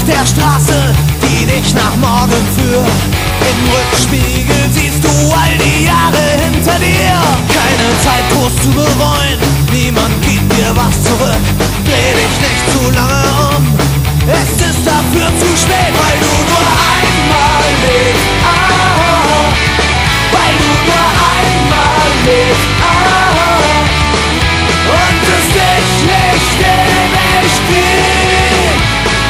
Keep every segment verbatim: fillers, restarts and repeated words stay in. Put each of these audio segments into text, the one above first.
der Straße, die dich nach morgen führt. Im Rückspiegel siehst du all die Jahre hinter dir. Keine Zeit groß zu bereuen, niemand gibt dir was zurück. Dreh dich nicht zu lange um, es ist dafür zu spät, weil du nur einmal lebst. Ah, weil du nur einmal lebst. Ah, und es dich nicht in echt gibt.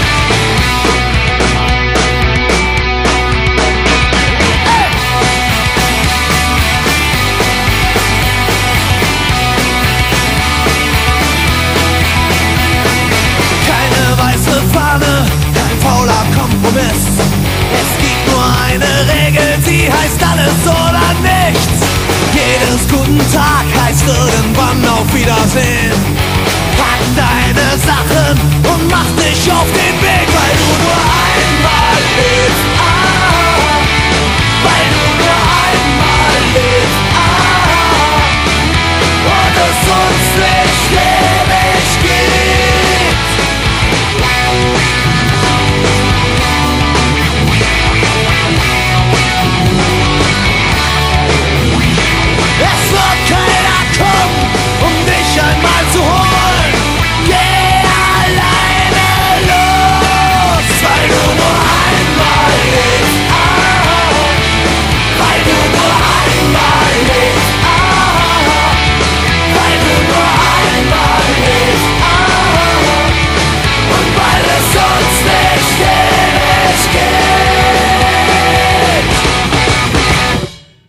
Keine weiße Fahne, kein fauler Kompromiss. Es gibt nur eine Regel, sie heißt alles oder nichts. Jedes guten Tag heißt irgendwann auf Wiedersehen. Pack deine Sachen und mach dich auf den